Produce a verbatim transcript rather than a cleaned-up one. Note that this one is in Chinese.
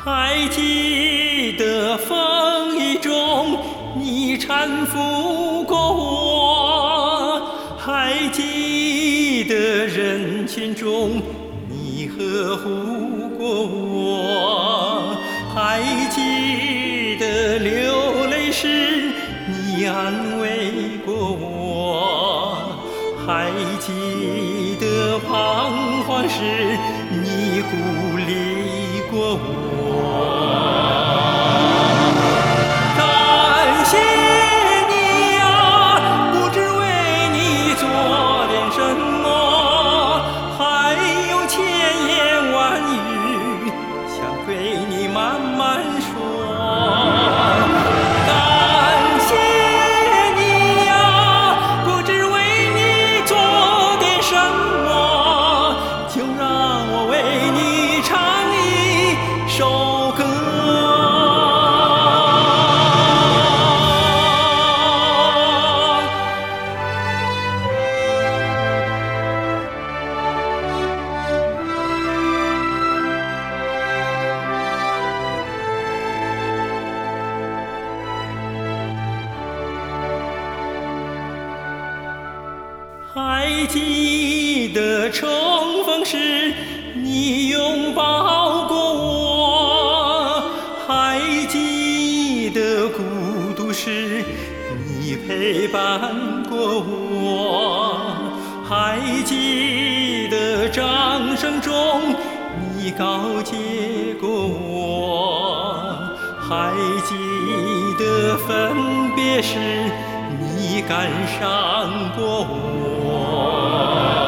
还记得风雨中你搀扶过我，还记得人群中你呵护过我，还记得流泪时你安慰过我，还记得彷徨时你鼓励过我。感谢你啊，不知为你做点什么，还有千言万语想对你慢慢说。感谢你啊，不知为你做点什么，就让我为你唱一首歌。还记得重逢时你拥抱过我，还记得孤独时你陪伴过我，还记得掌声中你告诫过我，还记得分别时你感伤过我。